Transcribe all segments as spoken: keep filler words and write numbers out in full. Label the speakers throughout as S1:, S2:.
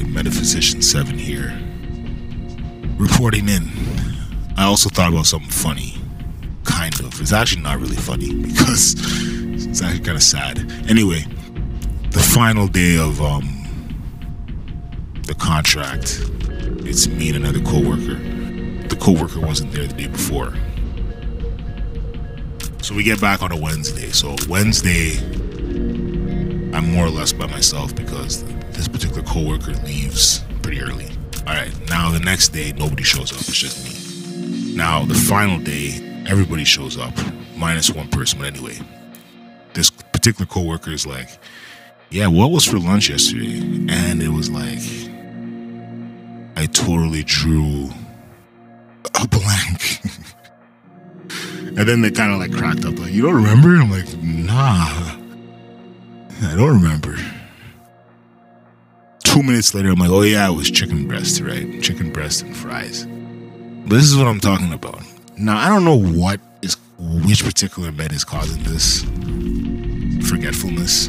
S1: Alright, Metaphysician seven here, reporting in. I also thought about something funny. Kind of. It's actually not really funny because it's actually kind of sad. Anyway, the final day of um the contract, it's me and another co-worker. The co-worker wasn't there the day before. So we get back on a Wednesday. So Wednesday, I'm more or less by myself because this particular co-worker leaves pretty early. Alright, now the next day, nobody shows up. It's just me. Now, the final day, everybody shows up, minus one person. But anyway, this particular co-worker is like, yeah, what was for lunch yesterday? And it was like, I totally drew a blank. And then they kind of like cracked up, like, you don't remember? I'm like, nah, I don't remember. Two minutes later, I'm like, oh yeah, it was chicken breast, right? Chicken breast and fries. But this is what I'm talking about. Now, I don't know what is, which particular med is causing this forgetfulness.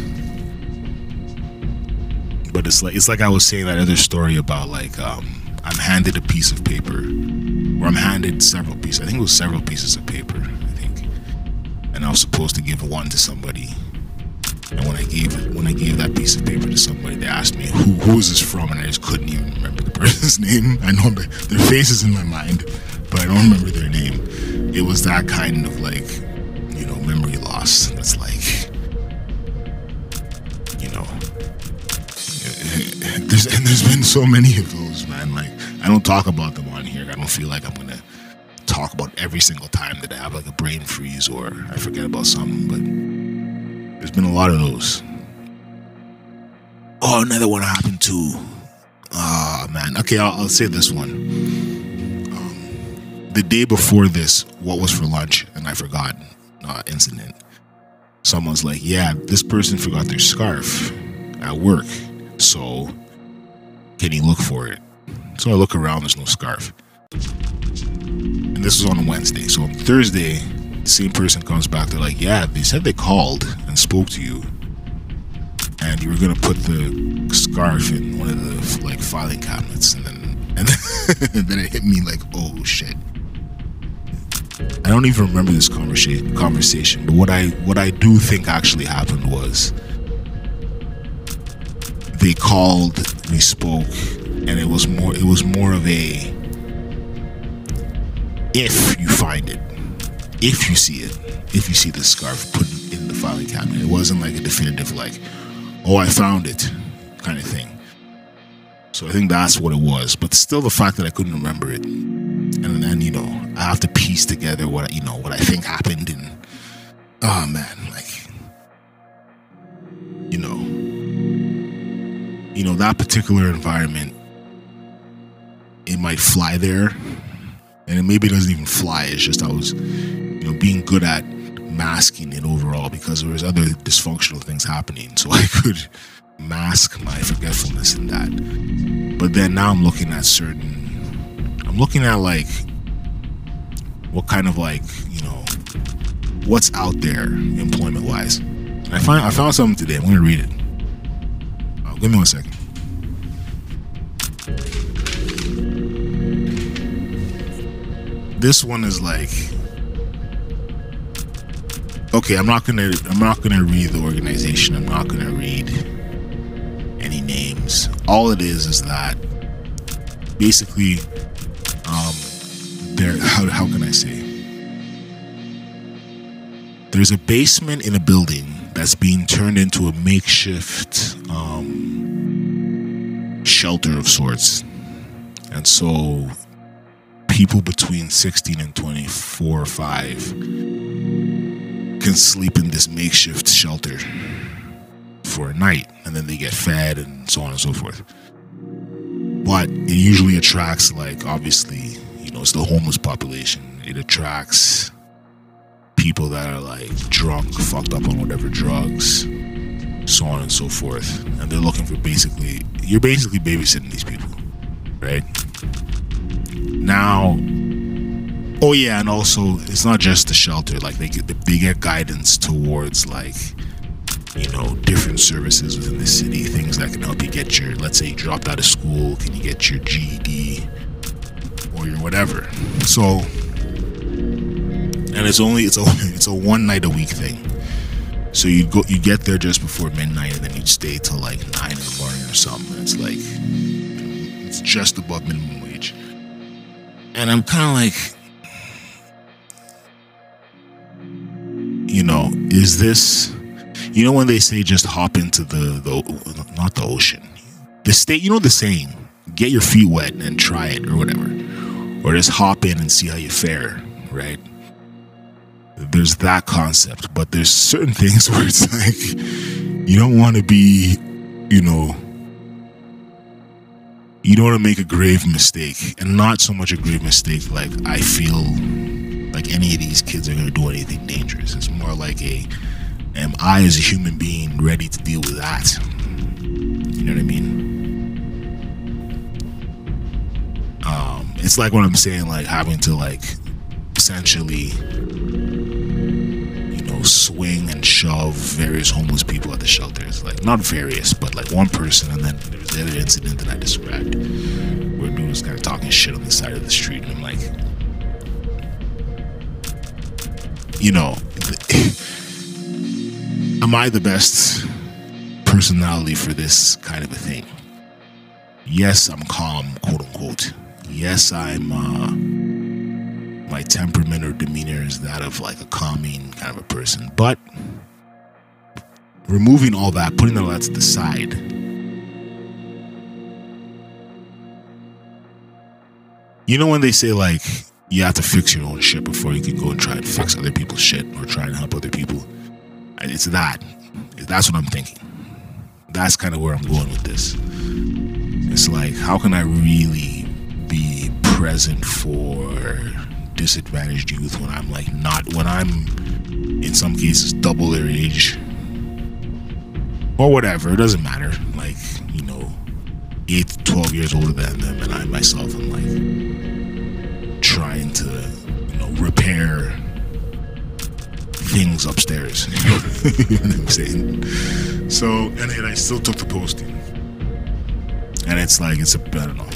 S1: But it's like, it's like I was saying that other story about like, um, I'm handed a piece of paper, or I'm handed several pieces. I think it was several pieces of paper, I think. And I was supposed to give one to somebody. And when I gave it, when I gave that piece of paper to somebody, they asked me, who, who is this from? And I just couldn't even remember the person's name. I know their face is in my mind, but I don't remember their name. It was that kind of like, you know, memory loss. That's like, you know, there's, and there's been so many of those, man. Like, I don't talk about them on here. I don't feel like I'm going to talk about every single time that I have like a brain freeze or I forget about something, but there's been a lot of those. Oh, another one happened too. Ah, oh, man. Okay, I'll, I'll say this one. Um, the day before this, what was for lunch, and I forgot uh, incident. Someone's like, yeah, this person forgot their scarf at work. So, can you look for it? So I look around, there's no scarf. And this was on a Wednesday. So on Thursday, the same person comes back. They're like, yeah, they said they called and spoke to you, and you were gonna put the scarf in one of the like filing cabinets, and then and then, and then it hit me like, oh shit. I don't even remember this conversation conversation, but what I what I do think actually happened was they called, we spoke, and it was more it was more of a if you find it. If you see it, if you see the scarf, put it in the filing cabinet. It wasn't like a definitive, like, oh, I found it kind of thing. So I think that's what it was. But still, the fact that I couldn't remember it, and then, you know, I have to piece together what, you know, what I think happened, and oh man, like, you know, you know, that particular environment, it might fly there, and it maybe doesn't even fly. It's just I was, you know, being good at masking it overall because there was other dysfunctional things happening, so I could mask my forgetfulness in that. But then now I'm looking at certain, I'm looking at like what kind of like, you know, what's out there employment wise. And I find I found something today. I'm gonna read it. Oh, give me one second. This one is like, okay, I'm not gonna I'm not gonna read the organization. I'm not gonna read any names. All it is is that basically, um, there. How how can I say? There's a basement in a building that's being turned into a makeshift um, shelter of sorts, and so people between sixteen and twenty-four or five can sleep in this makeshift shelter for a night, and then they get fed and so on and so forth. But it usually attracts, like, obviously, you know, it's the homeless population. It attracts people that are like drunk, fucked up on whatever drugs, so on and so forth. And they're looking for basically, you're basically babysitting these people, right? Now, oh yeah, and also it's not just the shelter. Like they get they get guidance towards like you know, different services within the city, things that can help you get your, let's say you dropped out of school, can you get your G E D or your whatever. So, and it's only, it's a, it's a one night a week thing. So you go, you get there just before midnight, and then you'd stay till like nine in the morning or something. It's like, it's just above minimum wage. And I'm kind of like, you know, is this, you know, when they say just hop into the, the not the ocean, the state, you know, the saying, get your feet wet and try it or whatever, or just hop in and see how you fare, right? There's that concept, but there's certain things where it's like, you don't want to be, you know, you don't want to make a grave mistake, and not so much a grave mistake like I feel like any of these kids are going to do anything dangerous. It's more like a, am I as a human being ready to deal with that? You know what I mean? Um, it's like what I'm saying, like having to like essentially, you know, swing and shove various homeless people at the shelters. Like not various, but like one person, and then there was the other incident that I described where dude was kind of talking shit on the side of the street, and I'm like, you know, am I the best personality for this kind of a thing? Yes, I'm calm, quote unquote. Yes, I'm, uh, my temperament or demeanor is that of like a calming kind of a person. But removing all that, putting all that to the side, you know when they say like, you have to fix your own shit before you can go and try and fix other people's shit or try and help other people. It's that. That's what I'm thinking. That's kind of where I'm going with this. It's like, how can I really be present for disadvantaged youth when I'm like not, when I'm in some cases double their age or whatever, it doesn't matter. Like, you know, eight to twelve years older than them, and I myself am like trying to, you know, repair things upstairs. You know what I'm saying? So, and, and I still took the posting. And it's like, it's a, I don't know.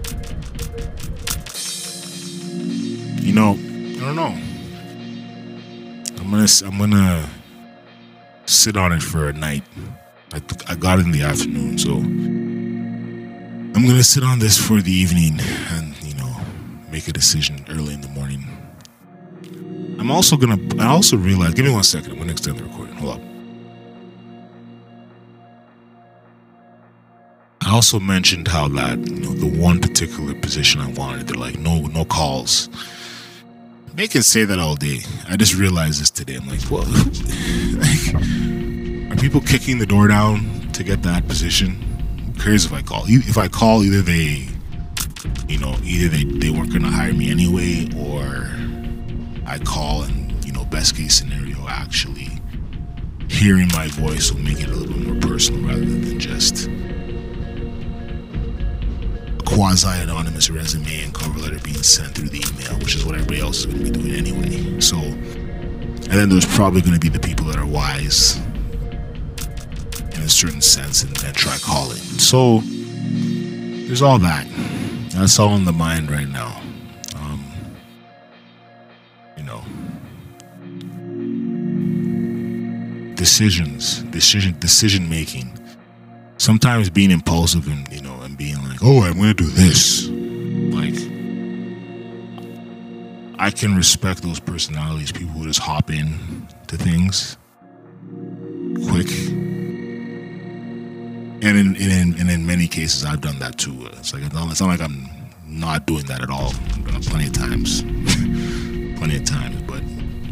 S1: You know, I don't know. I'm gonna, I'm gonna sit on it for a night. I, I got it in the afternoon, so I'm gonna sit on this for the evening and, you know, make a decision early in the morning. I'm also gonna, I also realized, give me one second, I'm gonna extend the recording, hold up. I also mentioned how that, you know, the one particular position I wanted, they're like, no, no calls. They can say that all day. I just realized this today. I'm like, well, like, are people kicking the door down to get that position? Who cares if I call? If I call, either they, you know, either they, they weren't going to hire me anyway, or I call and, you know, best case scenario, actually hearing my voice will make it a little bit more personal rather than just quasi-anonymous resume and cover letter being sent through the email, which is what everybody else is going to be doing anyway. So, and then there's probably going to be the people that are wise in a certain sense and, and try calling. So, there's all that. That's all in the mind right now. Um, you know, decisions, decision, decision making. Sometimes being impulsive and, you know, and being like, oh, I'm going to do this. Like, I can respect those personalities, people who just hop in to things quick. And in, in, and in many cases, I've done that too. It's like, it's not, it's not like I'm not doing that at all. I've done it plenty of times. plenty of times, but,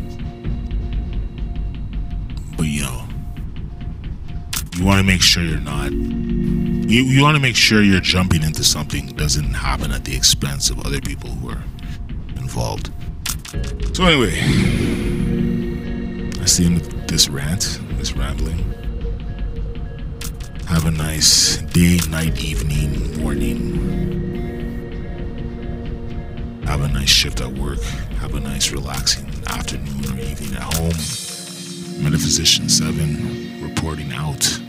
S1: but, you know, you want to make sure you're not, you, you want to make sure you're jumping into something that doesn't happen at the expense of other people who are involved. So anyway, that's the end of this rant, this rambling. Have a nice day, night, evening, morning. Have a nice shift at work. Have a nice relaxing afternoon or evening at home. Metaphysician seven. reporting out